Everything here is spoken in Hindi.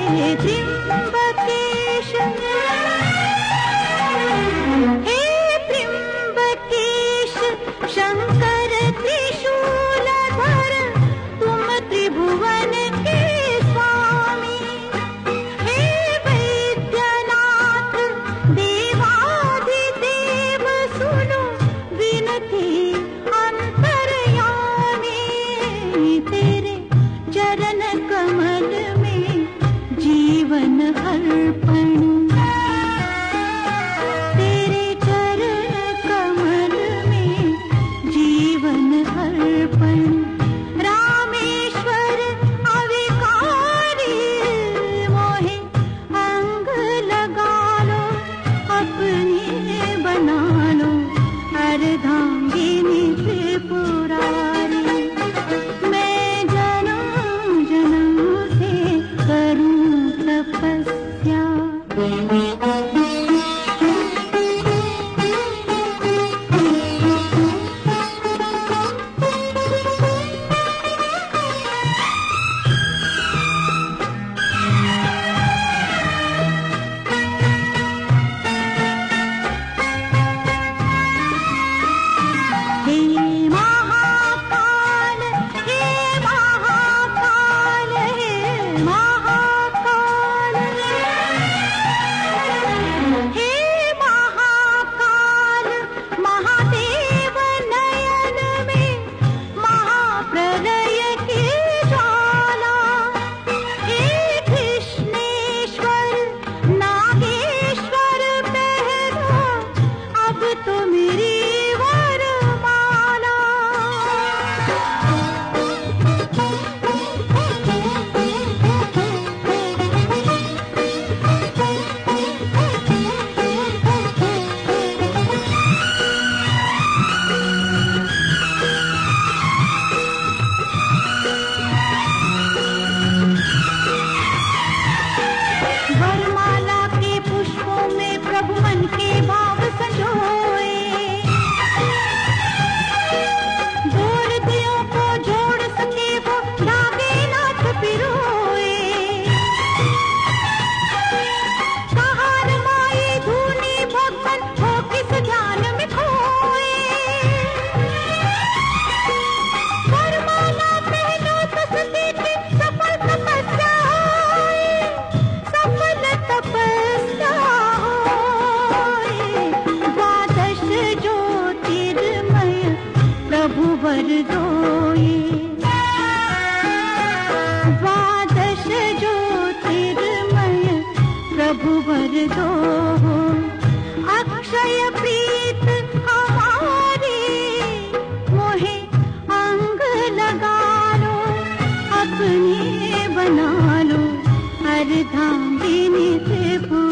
त्र्यंबकेश हे त्र्यंबकेश शंकर त्रिशूलधर तुम त्रिभुवन के स्वामी हे वैद्यनाथ देवाधिदेव सुनो विनती अंतर्यामी तेरे चरण कमल में जीवन अर्पण तेरे चरण कमल में जीवन अर्पण रामेश्वर अविकारी मोहे अंग लगा लो अपने बना लो अर्धांगिनी त्रिपुरारी मैं जन्म जन्म से करूं तपस्या हे महाकाल हे महाकाल हे महाकाल हे महाकाल महादेव नयन में महाप्रलय की ज्वाला हे कृष्णेश्वर नागेश्वर पहला अब तो मेरी वरमाला वरमाला के पुष्पों में प्रभु मन के भाव संजोए जोड़ दियों को जोड़ सके वो धागे नाथ पिरोए कहार माई धूनी भगवन हो किस ध्यान में खोए वरमाला पहनो तो सती की सफल तपस्या होए सफल तपस्या होए द्वादश ज्योतिर्मय प्रभु वर दोए द्वादश ज्योतिर्मय प्रभु वर दो अक्षय प्रीत हमारी मोहे अंग लगा लो अपने बना लो अर्धांगिनी त्रिपुरारी